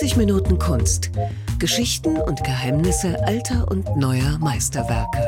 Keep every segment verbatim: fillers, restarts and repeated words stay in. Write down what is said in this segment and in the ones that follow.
neunzig Minuten Kunst. Geschichten und Geheimnisse alter und neuer Meisterwerke.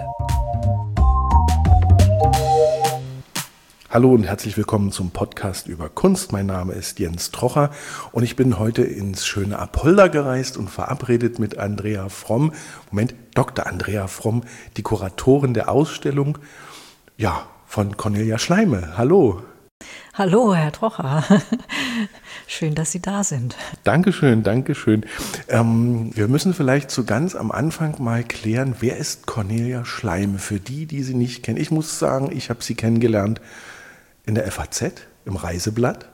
Hallo und herzlich willkommen zum Podcast über Kunst. Mein Name ist Jens Trocher und ich bin heute ins schöne Apolda gereist und verabredet mit Andrea Fromm, Moment, Doktor Andrea Fromm, die Kuratorin der Ausstellung, ja, von Cornelia Schleime. Hallo. Hallo, Herr Trocher. Schön, dass Sie da sind. Dankeschön, Dankeschön. Ähm, wir müssen vielleicht so ganz am Anfang mal klären, wer ist Cornelia Schleime? Für die, die sie nicht kennen. Ich muss sagen, ich habe sie kennengelernt in der F A Z, im Reiseblatt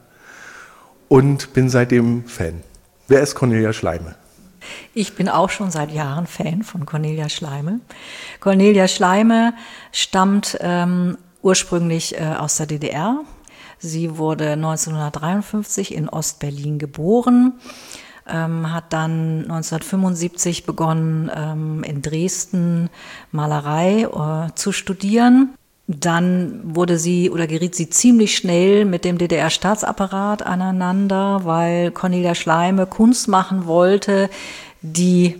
und bin seitdem Fan. Wer ist Cornelia Schleime? Ich bin auch schon seit Jahren Fan von Cornelia Schleime. Cornelia Schleime stammt ähm, ursprünglich äh, aus der D D R. Sie wurde neunzehnhundertdreiundfünfzig in Ostberlin geboren, ähm, hat dann neunzehnhundertfünfundsiebzig begonnen, ähm, in Dresden Malerei äh, zu studieren. Dann wurde sie oder geriet sie ziemlich schnell mit dem D D R-Staatsapparat aneinander, weil Cornelia Schleime Kunst machen wollte, die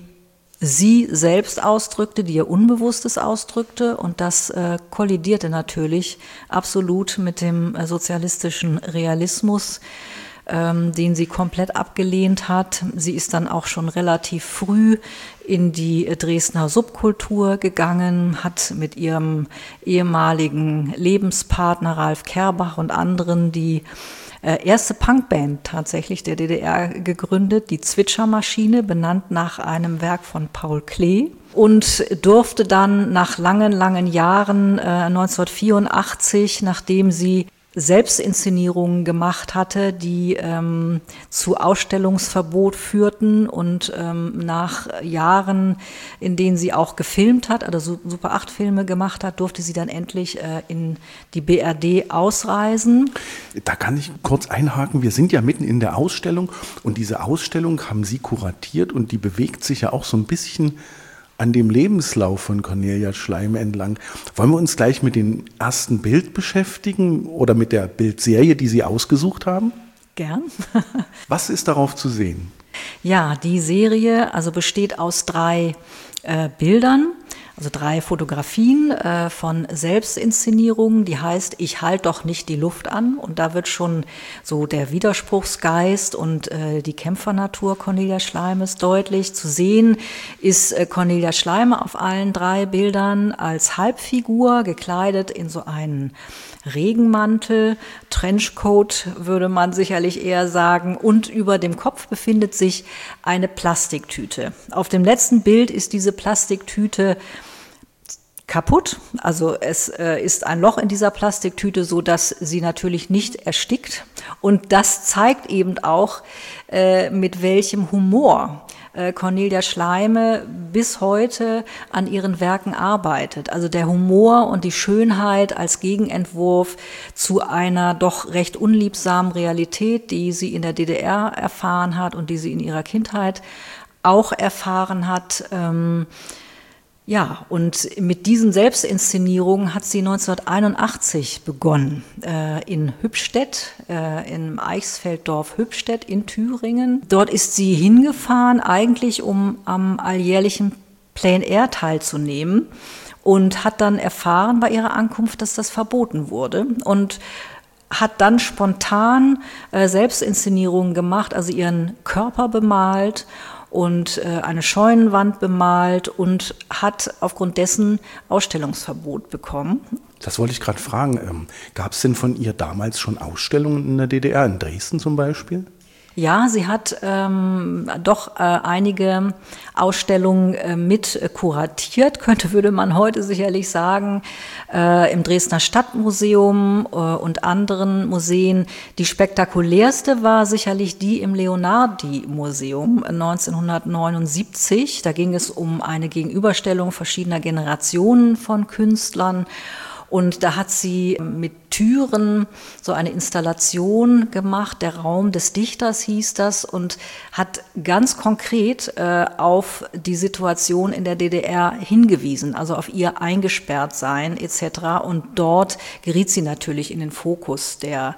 sie selbst ausdrückte, die ihr Unbewusstes ausdrückte, und das äh, kollidierte natürlich absolut mit dem äh, sozialistischen Realismus, ähm, den sie komplett abgelehnt hat. Sie ist dann auch schon relativ früh in die äh, Dresdner Subkultur gegangen, hat mit ihrem ehemaligen Lebenspartner Ralf Kerbach und anderen die erste Punkband tatsächlich der D D R gegründet, die Zwitschermaschine, benannt nach einem Werk von Paul Klee, und durfte dann nach langen, langen Jahren äh, neunzehnhundertvierundachtzig, nachdem sie Selbstinszenierungen gemacht hatte, die ähm, zu Ausstellungsverbot führten, und ähm, nach Jahren, in denen sie auch gefilmt hat, also Super acht Filme gemacht hat, durfte sie dann endlich äh, in die B R D ausreisen. Da kann ich kurz einhaken. Wir sind ja mitten in der Ausstellung und diese Ausstellung haben Sie kuratiert und die bewegt sich ja auch so ein bisschen an dem Lebenslauf von Cornelia Schleime entlang. Wollen wir uns gleich mit dem ersten Bild beschäftigen oder mit der Bildserie, die Sie ausgesucht haben? Gern. Was ist darauf zu sehen? Ja, die Serie also besteht aus drei äh, Bildern, also drei Fotografien äh, von Selbstinszenierungen, die heißt Ich halt doch nicht die Luft an, und da wird schon so der Widerspruchsgeist und äh, die Kämpfernatur Cornelia Schleimes deutlich. Zu sehen ist äh, Cornelia Schleime auf allen drei Bildern als Halbfigur, gekleidet in so einen Regenmantel, Trenchcoat würde man sicherlich eher sagen, und über dem Kopf befindet sich eine Plastiktüte. Auf dem letzten Bild ist diese Plastiktüte kaputt, also es äh, ist ein Loch in dieser Plastiktüte, so dass sie natürlich nicht erstickt, und das zeigt eben auch, äh, mit welchem Humor äh, Cornelia Schleime bis heute an ihren Werken arbeitet. Also der Humor und die Schönheit als Gegenentwurf zu einer doch recht unliebsamen Realität, die sie in der D D R erfahren hat und die sie in ihrer Kindheit auch erfahren hat. Ähm, Ja, und mit diesen Selbstinszenierungen hat sie neunzehnhunderteinundachtzig begonnen, äh, in Hübstedt, äh, im Eichsfelddorf Hübstedt in Thüringen. Dort ist sie hingefahren, eigentlich um am alljährlichen Plein Air teilzunehmen, und hat dann erfahren bei ihrer Ankunft, dass das verboten wurde, und hat dann spontan äh, Selbstinszenierungen gemacht, also ihren Körper bemalt und äh, eine Scheunenwand bemalt und hat aufgrund dessen Ausstellungsverbot bekommen. Das wollte ich gerade fragen. Ähm, gab es denn von ihr damals schon Ausstellungen in der D D R, in Dresden zum Beispiel? Ja, sie hat ähm, doch äh, einige Ausstellungen äh, mit äh, kuratiert, könnte, würde man heute sicherlich sagen, äh, im Dresdner Stadtmuseum äh, und anderen Museen. Die spektakulärste war sicherlich die im Leonhardi-Museum neunzehnhundertneunundsiebzig. Da ging es um eine Gegenüberstellung verschiedener Generationen von Künstlern. Und da hat sie mit Türen so eine Installation gemacht, der Raum des Dichters hieß das, und hat ganz konkret äh, auf die Situation in der D D R hingewiesen, also auf ihr Eingesperrtsein et cetera. Und dort geriet sie natürlich in den Fokus der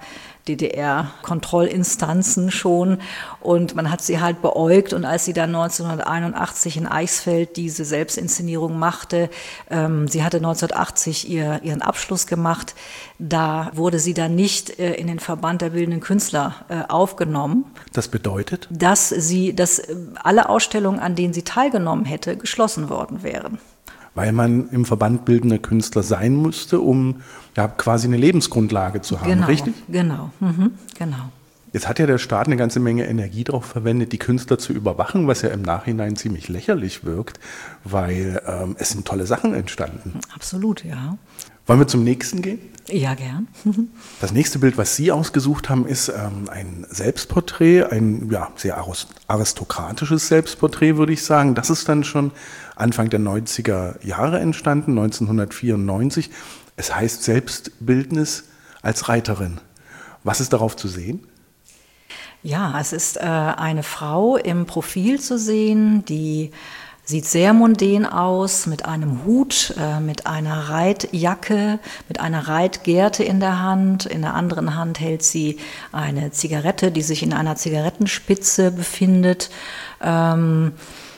D D R-Kontrollinstanzen schon und man hat sie halt beäugt und als sie dann neunzehnhunderteinundachtzig in Eichsfeld diese Selbstinszenierung machte, ähm, sie hatte neunzehnhundertachtzig ihr, ihren Abschluss gemacht, da wurde sie dann nicht äh, in den Verband der Bildenden Künstler äh, aufgenommen. Das bedeutet? Dass sie, dass alle Ausstellungen, an denen sie teilgenommen hätte, geschlossen worden wären. Weil man im Verband Bildender Künstler sein musste, um ja, quasi eine Lebensgrundlage zu haben, genau, richtig? Genau, mhm, genau. Jetzt hat ja der Staat eine ganze Menge Energie darauf verwendet, die Künstler zu überwachen, was ja im Nachhinein ziemlich lächerlich wirkt, weil ähm, es sind tolle Sachen entstanden. Absolut, ja. Wollen wir zum nächsten gehen? Ja, gern. Das nächste Bild, was Sie ausgesucht haben, ist ähm, ein Selbstporträt, ein ja, sehr aristokratisches Selbstporträt, würde ich sagen. Das ist dann schon Anfang der neunziger Jahre entstanden, neunzehnhundertvierundneunzig. Es heißt Selbstbildnis als Reiterin. Was ist darauf zu sehen? Ja, es ist äh, eine Frau im Profil zu sehen, die sieht sehr mondän aus, mit einem Hut, äh, mit einer Reitjacke, mit einer Reitgerte in der Hand. In der anderen Hand hält sie eine Zigarette, die sich in einer Zigarettenspitze befindet. Ähm,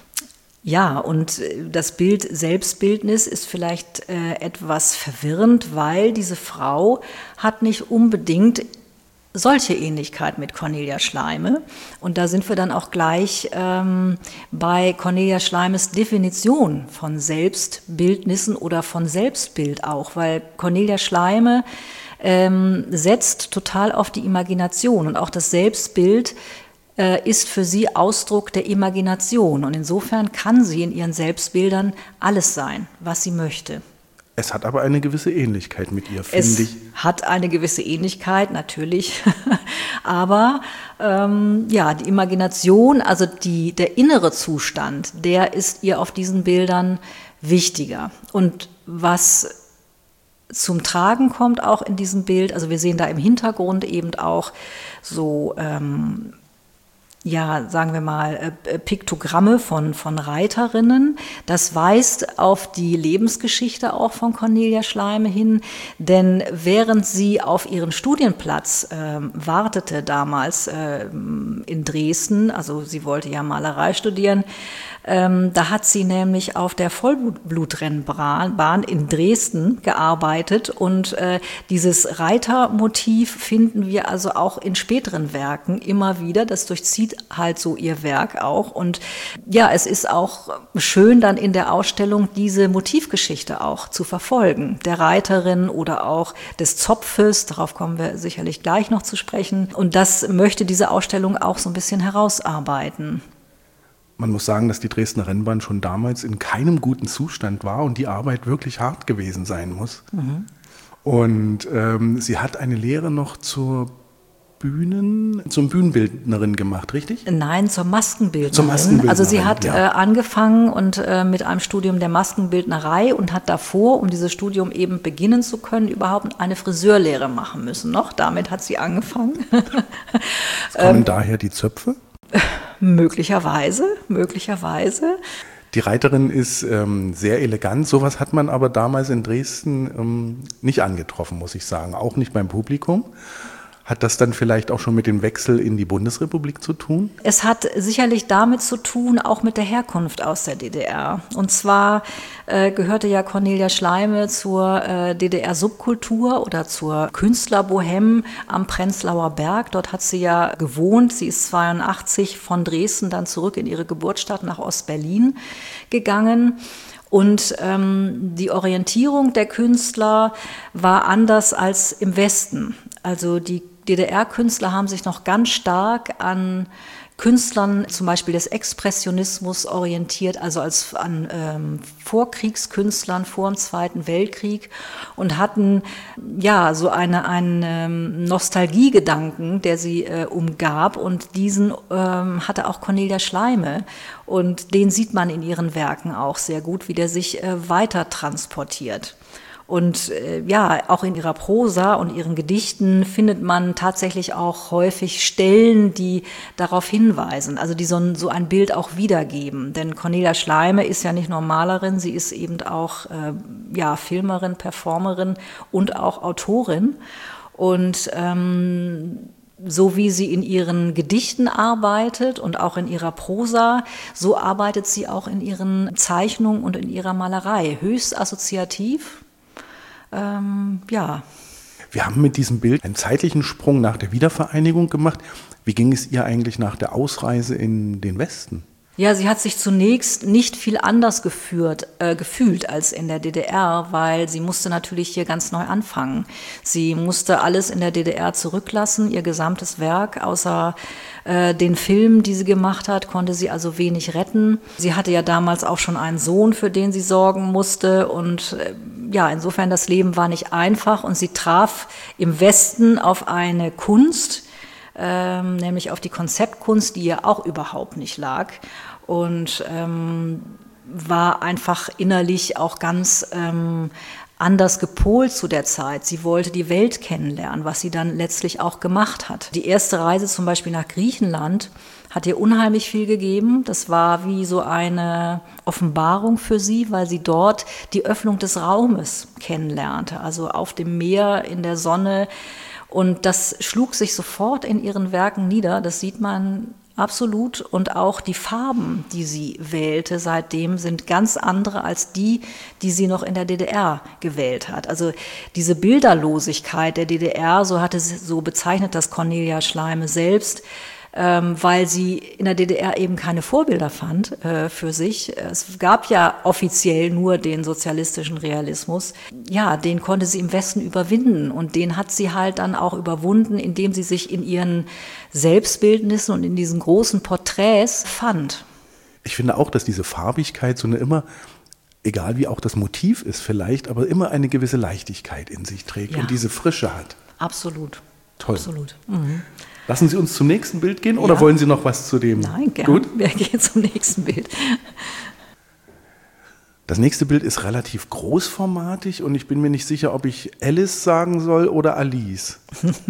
ja, und das Bild Selbstbildnis ist vielleicht äh, etwas verwirrend, weil diese Frau hat nicht unbedingt solche Ähnlichkeit mit Cornelia Schleime. Und da sind wir dann auch gleich ähm, bei Cornelia Schleimes Definition von Selbstbildnissen oder von Selbstbild auch, weil Cornelia Schleime ähm, setzt total auf die Imagination und auch das Selbstbild äh, ist für sie Ausdruck der Imagination. Und insofern kann sie in ihren Selbstbildern alles sein, was sie möchte. Es hat aber eine gewisse Ähnlichkeit mit ihr, finde ich. Es hat eine gewisse Ähnlichkeit, natürlich. Aber ähm, ja, die Imagination, also die, der innere Zustand, der ist ihr auf diesen Bildern wichtiger. Und was zum Tragen kommt auch in diesem Bild, also wir sehen da im Hintergrund eben auch so ähm, ja, sagen wir mal, Piktogramme von, von Reiterinnen. Das weist auf die Lebensgeschichte auch von Cornelia Schleime hin, denn während sie auf ihren Studienplatz äh, wartete damals äh, in Dresden, also sie wollte ja Malerei studieren, ähm, da hat sie nämlich auf der Vollblutrennbahn in Dresden gearbeitet und äh, dieses Reitermotiv finden wir also auch in späteren Werken immer wieder, das durchzieht halt so ihr Werk auch. Und ja, es ist auch schön, dann in der Ausstellung diese Motivgeschichte auch zu verfolgen. Der Reiterin oder auch des Zopfes, darauf kommen wir sicherlich gleich noch zu sprechen. Und das möchte diese Ausstellung auch so ein bisschen herausarbeiten. Man muss sagen, dass die Dresdner Rennbahn schon damals in keinem guten Zustand war und die Arbeit wirklich hart gewesen sein muss. Mhm. Und ähm, sie hat eine Lehre noch zur Bühnen, zum Bühnenbildnerin gemacht, richtig? Nein, zur Maskenbildnerin. Zur Maskenbildnerin, also sie hat ja. äh, angefangen und äh, mit einem Studium der Maskenbildnerei und hat davor, um dieses Studium eben beginnen zu können, überhaupt eine Friseurlehre machen müssen. Noch damit hat sie angefangen. Kommen ähm, daher die Zöpfe? Möglicherweise, möglicherweise. Die Reiterin ist ähm, sehr elegant. Sowas hat man aber damals in Dresden ähm, nicht angetroffen, muss ich sagen. Auch nicht beim Publikum. Hat das dann vielleicht auch schon mit dem Wechsel in die Bundesrepublik zu tun? Es hat sicherlich damit zu tun, auch mit der Herkunft aus der D D R. Und zwar äh, gehörte ja Cornelia Schleime zur äh, D D R-Subkultur oder zur Künstlerbohème am Prenzlauer Berg. Dort hat sie ja gewohnt. Sie ist zweiundachtzig von Dresden dann zurück in ihre Geburtsstadt nach Ostberlin gegangen. Und ähm, die Orientierung der Künstler war anders als im Westen. Also die D D R-Künstler haben sich noch ganz stark an Künstlern zum Beispiel des Expressionismus orientiert, also als an ähm, Vorkriegskünstlern vor dem Zweiten Weltkrieg und hatten ja so eine, einen ähm, Nostalgiegedanken, der sie äh, umgab und diesen ähm, hatte auch Cornelia Schleime und den sieht man in ihren Werken auch sehr gut, wie der sich äh, weiter transportiert. Und äh, ja, auch in ihrer Prosa und ihren Gedichten findet man tatsächlich auch häufig Stellen, die darauf hinweisen, also die so ein, so ein Bild auch wiedergeben. Denn Cornelia Schleime ist ja nicht nur Malerin, sie ist eben auch äh, ja, Filmerin, Performerin und auch Autorin. Und ähm, so wie sie in ihren Gedichten arbeitet und auch in ihrer Prosa, so arbeitet sie auch in ihren Zeichnungen und in ihrer Malerei. Höchst assoziativ, ähm, ja. Wir haben mit diesem Bild einen zeitlichen Sprung nach der Wiedervereinigung gemacht. Wie ging es ihr eigentlich nach der Ausreise in den Westen? Ja, sie hat sich zunächst nicht viel anders geführt, äh, gefühlt als in der D D R, weil sie musste natürlich hier ganz neu anfangen. Sie musste alles in der D D R zurücklassen, ihr gesamtes Werk, außer äh, den Filmen, die sie gemacht hat, konnte sie also wenig retten. Sie hatte ja damals auch schon einen Sohn, für den sie sorgen musste und äh, ja, insofern das Leben war nicht einfach und sie traf im Westen auf eine Kunst, ähm, nämlich auf die Konzeptkunst, die ihr auch überhaupt nicht lag. Und ähm, war einfach innerlich auch ganz ähm, anders gepolt zu der Zeit. Sie wollte die Welt kennenlernen, was sie dann letztlich auch gemacht hat. Die erste Reise zum Beispiel nach Griechenland hat ihr unheimlich viel gegeben. Das war wie so eine Offenbarung für sie, weil sie dort die Öffnung des Raumes kennenlernte. Also auf dem Meer, in der Sonne. Und das schlug sich sofort in ihren Werken nieder. Das sieht man absolut. Und auch die Farben, die sie wählte seitdem, sind ganz andere als die, die sie noch in der D D R gewählt hat. Also diese Bilderlosigkeit der D D R, so hatte sie, so bezeichnet das Cornelia Schleime selbst, ähm, weil sie in der D D R eben keine Vorbilder fand äh, für sich. Es gab ja offiziell nur den sozialistischen Realismus. Ja, den konnte sie im Westen überwinden und den hat sie halt dann auch überwunden, indem sie sich in ihren Selbstbildnissen und in diesen großen Porträts fand. Ich finde auch, dass diese Farbigkeit so eine immer, egal wie auch das Motiv ist vielleicht, aber immer eine gewisse Leichtigkeit in sich trägt ja. und diese Frische hat. Absolut. Toll. Absolut. Mhm. Lassen Sie uns zum nächsten Bild gehen oder ja. wollen Sie noch was zu dem? Nein, gerne. Gut. Wir gehen zum nächsten Bild. Das nächste Bild ist relativ großformatig und ich bin mir nicht sicher, ob ich Alice sagen soll oder Alice.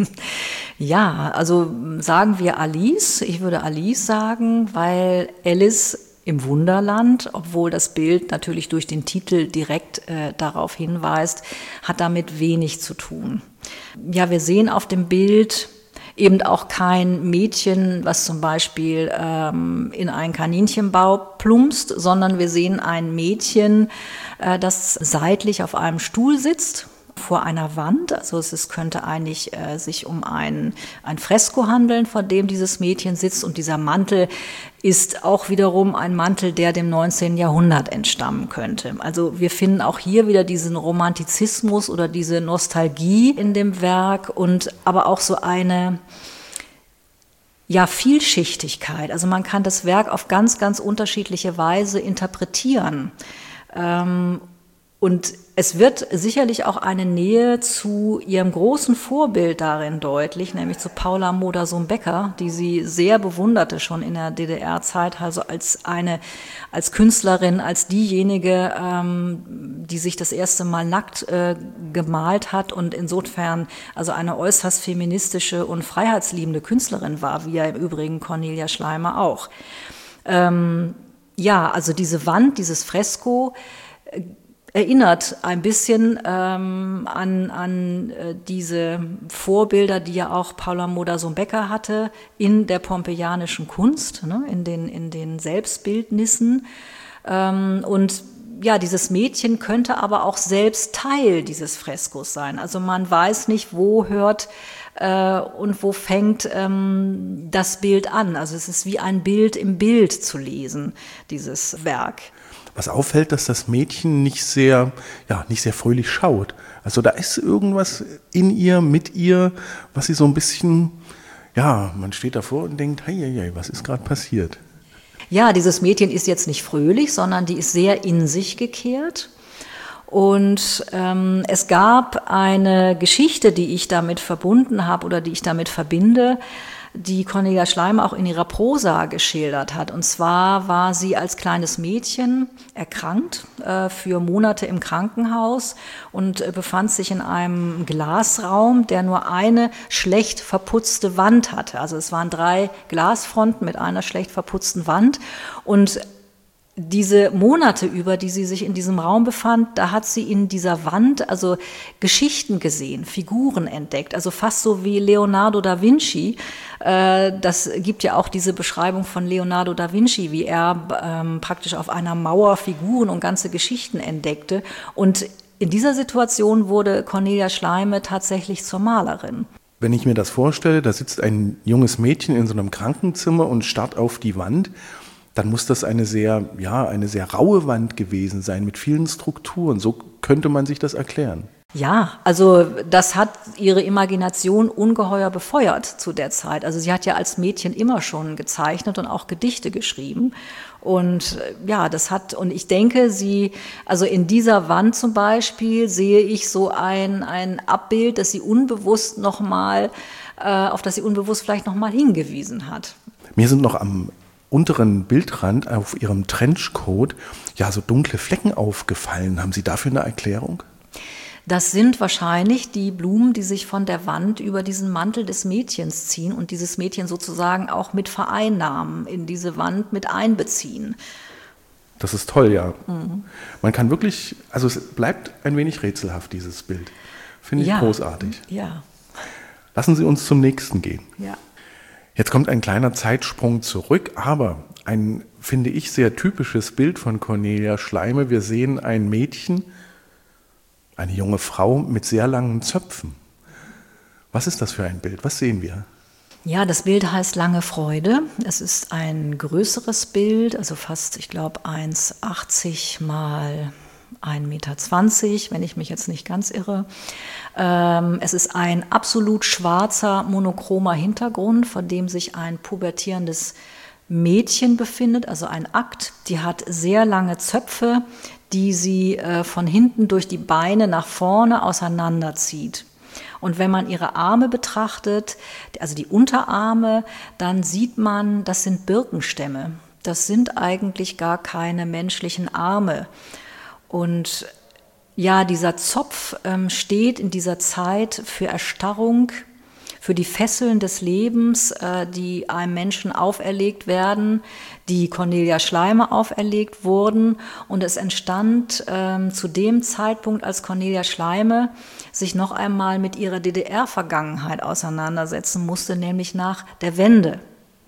Ja, also sagen wir Alice. Ich würde Alice sagen, weil Alice im Wunderland, obwohl das Bild natürlich durch den Titel direkt äh, darauf hinweist, hat damit wenig zu tun. Ja, wir sehen auf dem Bild eben auch kein Mädchen, was zum Beispiel ähm, in einen Kaninchenbau plumpst, sondern wir sehen ein Mädchen, äh, das seitlich auf einem Stuhl sitzt, vor einer Wand. Also es ist, könnte eigentlich äh, sich um ein, ein Fresko handeln, vor dem dieses Mädchen sitzt. Und dieser Mantel ist auch wiederum ein Mantel, der dem neunzehnten Jahrhundert entstammen könnte. Also wir finden auch hier wieder diesen Romantizismus oder diese Nostalgie in dem Werk und aber auch so eine ja, Vielschichtigkeit. Also man kann das Werk auf ganz, ganz unterschiedliche Weise interpretieren. Ähm, Und es wird sicherlich auch eine Nähe zu ihrem großen Vorbild darin deutlich, nämlich zu Paula Modersohn-Becker, die sie sehr bewunderte schon in der D D R-Zeit, also als eine, als Künstlerin, als diejenige, ähm, die sich das erste Mal nackt äh, gemalt hat und insofern also eine äußerst feministische und freiheitsliebende Künstlerin war, wie ja im Übrigen Cornelia Schleime auch. Ähm, ja, also diese Wand, dieses Fresko, äh, erinnert ein bisschen ähm, an, an äh, diese Vorbilder, die ja auch Paula Modersohn-Becker hatte in der pompeianischen Kunst, ne, in den, in den Selbstbildnissen. Ähm, und ja, dieses Mädchen könnte aber auch selbst Teil dieses Freskos sein. Also man weiß nicht, wo hört äh, und wo fängt ähm, das Bild an. Also es ist wie ein Bild im Bild zu lesen, dieses Werk. Was auffällt, dass das Mädchen nicht sehr, ja, nicht sehr fröhlich schaut. Also da ist irgendwas in ihr, mit ihr, was sie so ein bisschen, ja, man steht davor und denkt, hey, hey, hey, was ist gerade passiert? Ja, dieses Mädchen ist jetzt nicht fröhlich, sondern die ist sehr in sich gekehrt. Und ähm, es gab eine Geschichte, die ich damit verbunden habe oder die ich damit verbinde, die Cornelia Schleime auch in ihrer Prosa geschildert hat. Und zwar war sie als kleines Mädchen erkrankt, äh, für Monate im Krankenhaus und äh, befand sich in einem Glasraum, der nur eine schlecht verputzte Wand hatte. Also es waren drei Glasfronten mit einer schlecht verputzten Wand und diese Monate über, die sie sich in diesem Raum befand, da hat sie in dieser Wand also Geschichten gesehen, Figuren entdeckt, also fast so wie Leonardo da Vinci. Das gibt ja auch diese Beschreibung von Leonardo da Vinci, wie er ähm, praktisch auf einer Mauer Figuren und ganze Geschichten entdeckte. Und in dieser Situation wurde Cornelia Schleime tatsächlich zur Malerin. Wenn ich mir das vorstelle, da sitzt ein junges Mädchen in so einem Krankenzimmer und starrt auf die Wand, dann muss das eine sehr, ja, eine sehr raue Wand gewesen sein mit vielen Strukturen. So könnte man sich das erklären. Ja, also das hat ihre Imagination ungeheuer befeuert zu der Zeit. Also sie hat ja als Mädchen immer schon gezeichnet und auch Gedichte geschrieben. Und ja, das hat, und ich denke, sie, also in dieser Wand zum Beispiel sehe ich so ein, ein Abbild, das sie unbewusst nochmal, äh, auf das sie unbewusst vielleicht nochmal hingewiesen hat. Mir sind noch am unteren Bildrand auf Ihrem Trenchcoat ja so dunkle Flecken aufgefallen. Haben Sie dafür eine Erklärung? Das sind wahrscheinlich die Blumen, die sich von der Wand über diesen Mantel des Mädchens ziehen und dieses Mädchen sozusagen auch mit vereinnahmen, in diese Wand mit einbeziehen. Das ist toll, ja. Mhm. Man kann wirklich, also es bleibt ein wenig rätselhaft, dieses Bild. Finde ich ja. großartig. Ja. Lassen Sie uns zum nächsten gehen. Ja. Jetzt kommt ein kleiner Zeitsprung zurück, aber ein, finde ich, sehr typisches Bild von Cornelia Schleime. Wir sehen ein Mädchen, eine junge Frau mit sehr langen Zöpfen. Was ist das für ein Bild? Was sehen wir? Ja, das Bild heißt Lange Freude. Es ist ein größeres Bild, also fast, ich glaube, eins Komma achtzig mal ein Meter zwanzig, wenn ich mich jetzt nicht ganz irre. Ähm, es ist ein absolut schwarzer, monochromer Hintergrund, vor dem sich ein pubertierendes Mädchen befindet, also ein Akt. Die hat sehr lange Zöpfe, die sie äh, von hinten durch die Beine nach vorne auseinanderzieht. Und wenn man ihre Arme betrachtet, also die Unterarme, dann sieht man, das sind Birkenstämme. Das sind eigentlich gar keine menschlichen Arme. Und ja, dieser Zopf ähm, steht in dieser Zeit für Erstarrung, für die Fesseln des Lebens, äh, die einem Menschen auferlegt werden, die Cornelia Schleime auferlegt wurden. Und es entstand ähm, zu dem Zeitpunkt, als Cornelia Schleime sich noch einmal mit ihrer D D R-Vergangenheit auseinandersetzen musste, nämlich nach der Wende.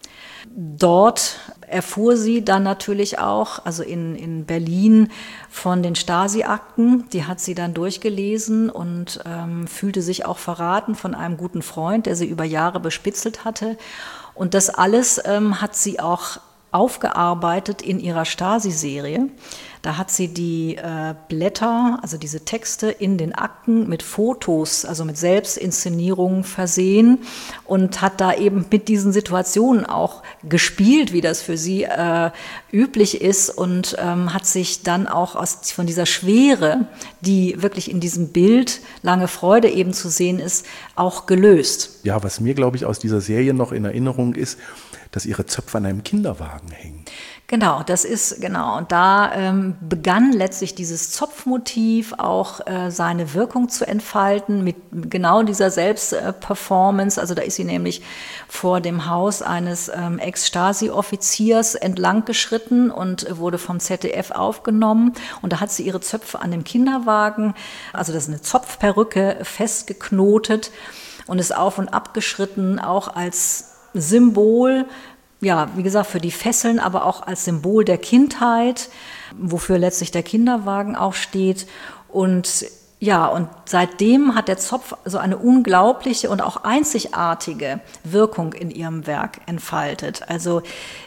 Dort erfuhr sie dann natürlich auch, also in, in Berlin, von den Stasi-Akten. Die hat sie dann durchgelesen und ähm, fühlte sich auch verraten von einem guten Freund, der sie über Jahre bespitzelt hatte. Und das alles ähm, hat sie auch aufgearbeitet in ihrer Stasi-Serie. Da hat sie die äh, Blätter, also diese Texte in den Akten mit Fotos, also mit Selbstinszenierungen versehen und hat da eben mit diesen Situationen auch gespielt, wie das für sie äh, üblich ist, und ähm, hat sich dann auch aus, von dieser Schwere, die wirklich in diesem Bild Lange Freude eben zu sehen ist, auch gelöst. Ja, was mir, glaube ich, aus dieser Serie noch in Erinnerung ist, dass ihre Zöpfe an einem Kinderwagen hängen. Genau, das ist, genau. Und da ähm, begann letztlich dieses Zopfmotiv auch äh, seine Wirkung zu entfalten mit genau dieser Selbstperformance. Also da ist sie nämlich vor dem Haus eines ähm, Ex-Stasi-Offiziers entlang geschritten und wurde vom Z D F aufgenommen. Und da hat sie ihre Zöpfe an dem Kinderwagen, also das ist eine Zopfperücke, festgeknotet und ist auf und ab geschritten, auch als Symbol, ja, wie gesagt, für die Fesseln, aber auch als Symbol der Kindheit, wofür letztlich der Kinderwagen auch steht. Und ja, und seitdem hat der Zopf so eine unglaubliche und auch einzigartige Wirkung in ihrem Werk entfaltet. Also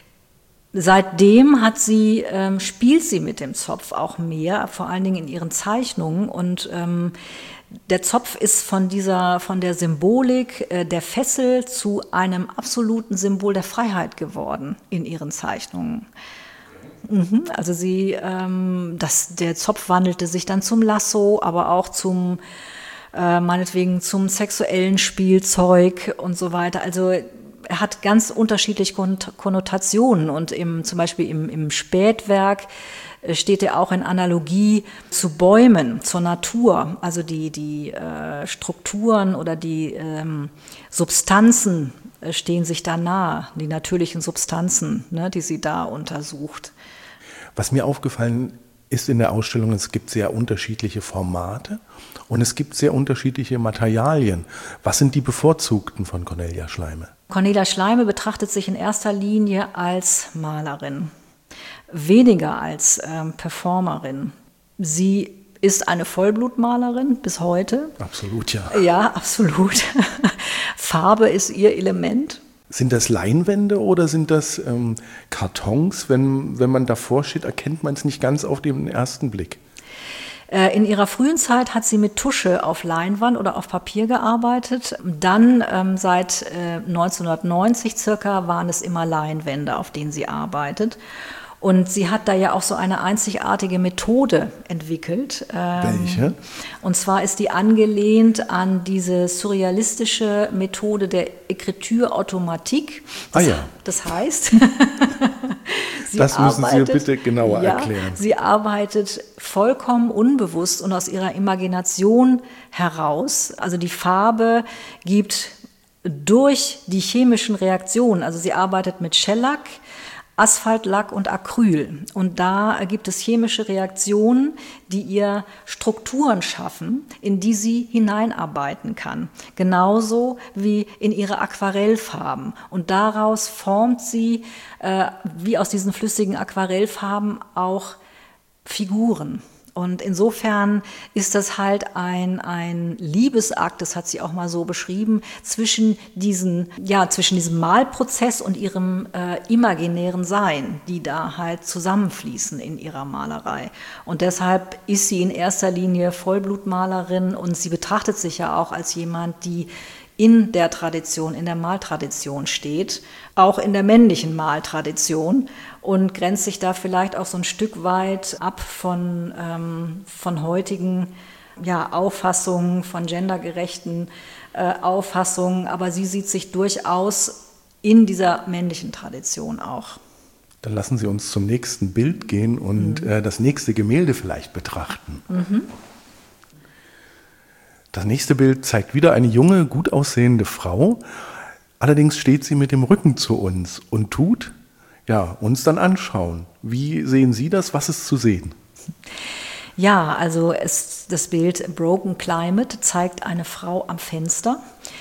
seitdem hat sie, ähm, spielt sie mit dem Zopf auch mehr, vor allen Dingen in ihren Zeichnungen. Und ähm, der Zopf ist von dieser, von der Symbolik äh, der Fessel zu einem absoluten Symbol der Freiheit geworden in ihren Zeichnungen. Mhm, also sie, ähm, das, der Zopf wandelte sich dann zum Lasso, aber auch zum, äh, meinetwegen zum sexuellen Spielzeug und so weiter. Also er hat ganz unterschiedliche Konnotationen und im, zum Beispiel im, im Spätwerk steht er auch in Analogie zu Bäumen, zur Natur. Also die, die äh, Strukturen oder die ähm, Substanzen äh, stehen sich da nahe, die natürlichen Substanzen, ne, die sie da untersucht. Was mir aufgefallen ist in der Ausstellung, es gibt sehr unterschiedliche Formate und es gibt sehr unterschiedliche Materialien. Was sind die bevorzugten von Cornelia Schleime? Cornelia Schleime betrachtet sich in erster Linie als Malerin, weniger als ähm, Performerin. Sie ist eine Vollblutmalerin bis heute. Absolut, ja. Ja, absolut. Farbe ist ihr Element. Sind das Leinwände oder sind das ähm, Kartons? Wenn, wenn man davor steht, erkennt man es nicht ganz auf den ersten Blick. In ihrer frühen Zeit hat sie mit Tusche auf Leinwand oder auf Papier gearbeitet. Dann ähm, seit äh, neunzehnhundertneunzig circa waren es immer Leinwände, auf denen sie arbeitet. Und sie hat da ja auch so eine einzigartige Methode entwickelt. Welche? Und zwar ist die angelehnt an diese surrealistische Methode der Écriture automatique. Das, ah ja. Das heißt, sie das müssen arbeitet, Sie bitte genauer ja, erklären. Sie arbeitet vollkommen unbewusst und aus ihrer Imagination heraus. Also die Farbe gibt durch die chemischen Reaktionen, also sie arbeitet mit Shellac, Asphaltlack und Acryl. Und da gibt es chemische Reaktionen, die ihr Strukturen schaffen, in die sie hineinarbeiten kann. Genauso wie in ihre Aquarellfarben. Und daraus formt sie, äh, wie aus diesen flüssigen Aquarellfarben, auch Figuren. Und insofern ist das halt ein, ein Liebesakt, das hat sie auch mal so beschrieben, zwischen diesen, ja, zwischen diesem Malprozess und ihrem äh, imaginären Sein, die da halt zusammenfließen in ihrer Malerei. Und deshalb ist sie in erster Linie Vollblutmalerin und sie betrachtet sich ja auch als jemand, die in der Tradition, in der Maltradition steht, auch in der männlichen Maltradition und grenzt sich da vielleicht auch so ein Stück weit ab von, ähm, von heutigen ja, Auffassungen, von gendergerechten äh, Auffassungen, aber sie sieht sich durchaus in dieser männlichen Tradition auch. Dann lassen Sie uns zum nächsten Bild gehen und mhm. äh, das nächste Gemälde vielleicht betrachten. Mhm. Das nächste Bild zeigt wieder eine junge, gut aussehende Frau. Allerdings steht sie mit dem Rücken zu uns und tut, ja, uns dann anschauen. Wie sehen Sie das? Was ist zu sehen? Ja, also es, das Bild Broken Climate zeigt eine Frau am Fenster.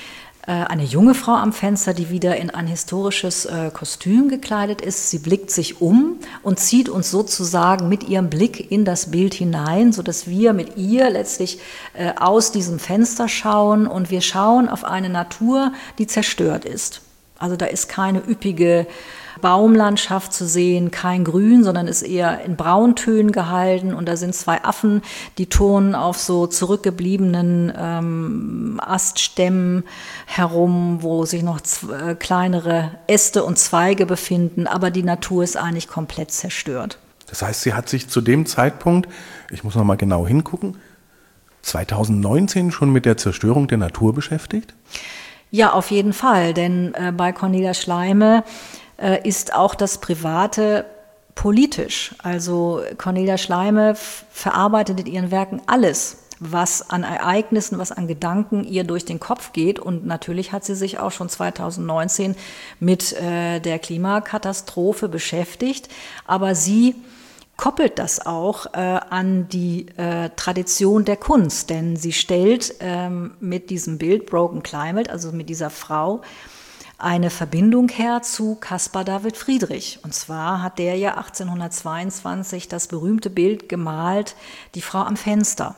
Eine junge Frau am Fenster, die wieder in ein historisches äh, Kostüm gekleidet ist. Sie blickt sich um und zieht uns sozusagen mit ihrem Blick in das Bild hinein, sodass wir mit ihr letztlich äh, aus diesem Fenster schauen und wir schauen auf eine Natur, die zerstört ist. Also da ist keine üppige Baumlandschaft zu sehen, kein Grün, sondern ist eher in Brauntönen gehalten und da sind zwei Affen, die turnen auf so zurückgebliebenen ähm, Aststämmen herum, wo sich noch z- kleinere Äste und Zweige befinden, aber die Natur ist eigentlich komplett zerstört. Das heißt, sie hat sich zu dem Zeitpunkt, ich muss noch mal genau hingucken, zweitausendneunzehn schon mit der Zerstörung der Natur beschäftigt? Ja, auf jeden Fall, denn äh, bei Cornelia Schleime äh, ist auch das Private politisch. Also Cornelia Schleime f- verarbeitet in ihren Werken alles, was an Ereignissen, was an Gedanken ihr durch den Kopf geht. Und natürlich hat sie sich auch schon zweitausendneunzehn mit äh, der Klimakatastrophe beschäftigt. Aber sie koppelt das auch äh, an die äh, Tradition der Kunst, denn sie stellt ähm, mit diesem Bild Broken Climate, also mit dieser Frau, eine Verbindung her zu Caspar David Friedrich. Und zwar hat der ja achtzehnhundertzweiundzwanzig das berühmte Bild gemalt, Die Frau am Fenster.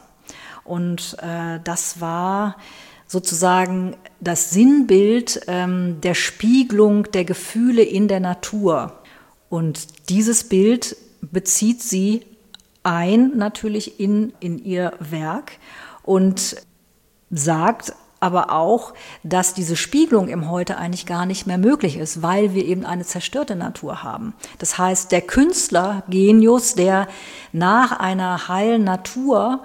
Und äh, das war sozusagen das Sinnbild ähm, der Spiegelung der Gefühle in der Natur. Und dieses Bild bezieht sie ein natürlich in, in ihr Werk und sagt aber auch, dass diese Spiegelung im Heute eigentlich gar nicht mehr möglich ist, weil wir eben eine zerstörte Natur haben. Das heißt, der Künstler, Genius, der nach einer heilen Natur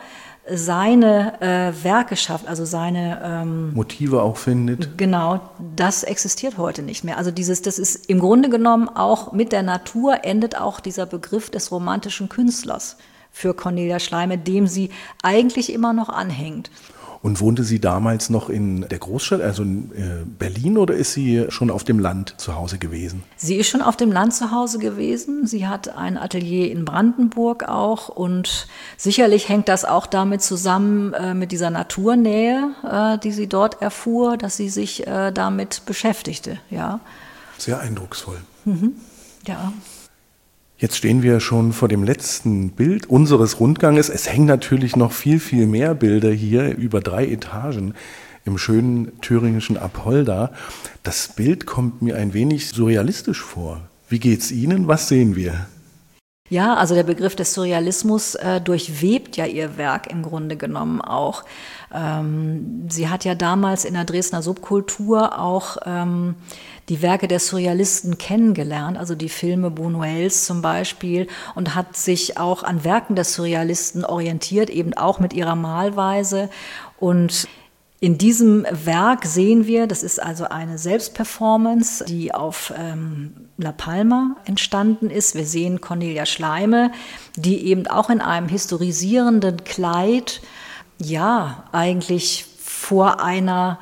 seine äh, Werke schafft, also seine ähm, Motive auch findet. Genau, das existiert heute nicht mehr. Also dieses, das ist im Grunde genommen auch mit der Natur endet auch dieser Begriff des romantischen Künstlers für Cornelia Schleime, dem sie eigentlich immer noch anhängt. Und wohnte sie damals noch in der Großstadt, also in äh, Berlin, oder ist sie schon auf dem Land zu Hause gewesen? Sie ist schon auf dem Land zu Hause gewesen. Sie hat ein Atelier in Brandenburg auch und sicherlich hängt das auch damit zusammen äh, mit dieser Naturnähe, äh, die sie dort erfuhr, dass sie sich äh, damit beschäftigte. Ja. Sehr eindrucksvoll. Mhm. Ja. Jetzt stehen wir schon vor dem letzten Bild unseres Rundganges. Es hängen natürlich noch viel, viel mehr Bilder hier über drei Etagen im schönen thüringischen Apolda. Das Bild kommt mir ein wenig surrealistisch vor. Wie geht's Ihnen? Was sehen wir? Ja, also der Begriff des Surrealismus äh, durchwebt ja ihr Werk im Grunde genommen auch. Ähm, sie hat ja damals in der Dresdner Subkultur auch ähm, die Werke der Surrealisten kennengelernt, also die Filme Buñuels zum Beispiel, und hat sich auch an Werken der Surrealisten orientiert, eben auch mit ihrer Malweise. Und in diesem Werk sehen wir, das ist also eine Selbstperformance, die auf ähm, La Palma entstanden ist. Wir sehen Cornelia Schleime, die eben auch in einem historisierenden Kleid, ja, eigentlich vor einer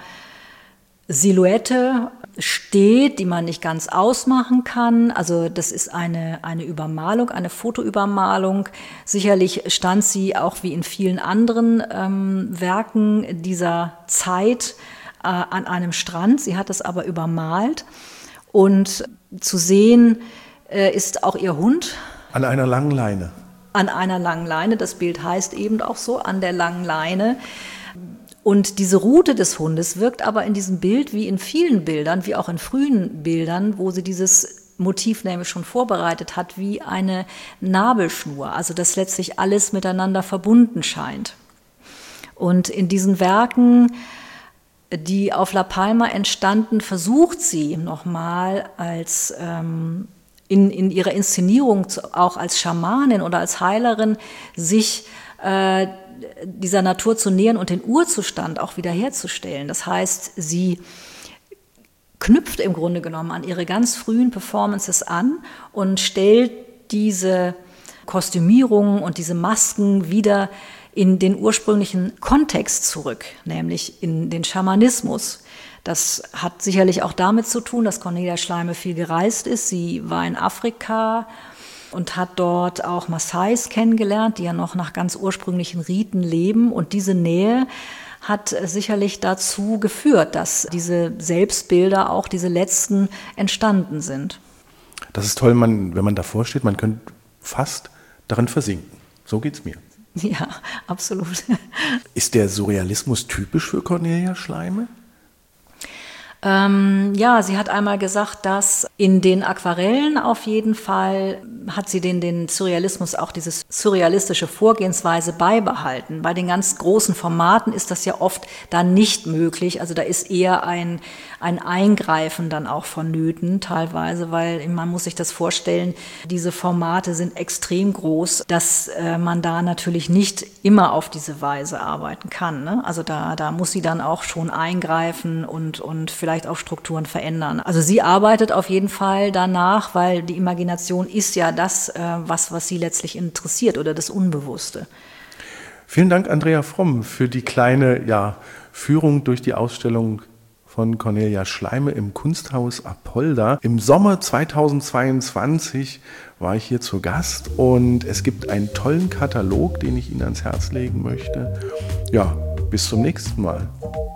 Silhouette steht, die man nicht ganz ausmachen kann. Also das ist eine, eine Übermalung, eine Fotoübermalung. Sicherlich stand sie auch wie in vielen anderen ähm, Werken dieser Zeit äh, an einem Strand. Sie hat es aber übermalt. Und zu sehen äh, ist auch ihr Hund. An einer langen Leine. An einer langen Leine. Das Bild heißt eben auch so, an der langen Leine. Und diese Rute des Hundes wirkt aber in diesem Bild wie in vielen Bildern, wie auch in frühen Bildern, wo sie dieses Motiv nämlich schon vorbereitet hat, wie eine Nabelschnur, also dass letztlich alles miteinander verbunden scheint. Und in diesen Werken, die auf La Palma entstanden, versucht sie nochmal als ähm, in, in ihrer Inszenierung auch als Schamanin oder als Heilerin sich äh, dieser Natur zu nähern und den Urzustand auch wiederherzustellen. Das heißt, sie knüpft im Grunde genommen an ihre ganz frühen Performances an und stellt diese Kostümierungen und diese Masken wieder in den ursprünglichen Kontext zurück, nämlich in den Schamanismus. Das hat sicherlich auch damit zu tun, dass Cornelia Schleime viel gereist ist. Sie war in Afrika und hat dort auch Maasais kennengelernt, die ja noch nach ganz ursprünglichen Riten leben. Und diese Nähe hat sicherlich dazu geführt, dass diese Selbstbilder, auch diese letzten, entstanden sind. Das ist toll, man, wenn man davor steht, man könnte fast darin versinken. So geht's mir. Ja, absolut. Ist der Surrealismus typisch für Cornelia Schleime? Ähm, ja, sie hat einmal gesagt, dass in den Aquarellen auf jeden Fall hat sie den, den Surrealismus, auch diese surrealistische Vorgehensweise beibehalten. Bei den ganz großen Formaten ist das ja oft dann nicht möglich. Also da ist eher ein, ein Eingreifen dann auch vonnöten teilweise, weil man muss sich das vorstellen, diese Formate sind extrem groß, dass äh, man da natürlich nicht immer auf diese Weise arbeiten kann, ne? Also da, da muss sie dann auch schon eingreifen und, und vielleicht vielleicht auch Strukturen verändern. Also sie arbeitet auf jeden Fall danach, weil die Imagination ist ja das, was, was sie letztlich interessiert oder das Unbewusste. Vielen Dank, Andrea Fromm, für die kleine ja, Führung durch die Ausstellung von Cornelia Schleime im Kunsthaus Apolda. Im Sommer zweitausendzweiundzwanzig war ich hier zu Gast und es gibt einen tollen Katalog, den ich Ihnen ans Herz legen möchte. Ja, bis zum nächsten Mal.